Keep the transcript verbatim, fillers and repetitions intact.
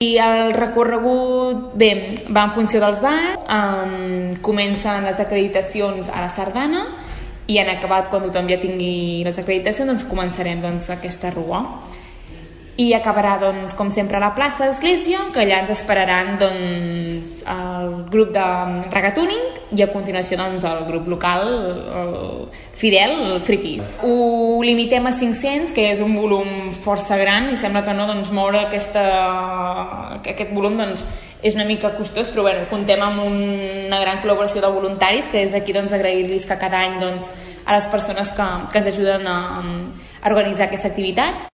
I el recorregut, bé, va en funció dels bars, um, comencen les acreditacions a la Sardana i en acabat, quan tothom ja tingui les acreditacions, doncs començarem doncs, aquesta rua. I acabarà, doncs, com sempre, a la plaça d'Església, que allà ens esperaran doncs, el grup de regatúning i a continuació doncs, el grup local, el Fidel, el Friki. Ho limitem a cinc-cents, que és un volum força gran i sembla que no, doncs, moure aquesta, aquest volum doncs, és una mica costós, però bueno, comptem amb una gran col·laboració de voluntaris, que des d'aquí doncs, agrair-los que cada any doncs, a les persones que, que ens ajuden a, a organitzar aquesta activitat.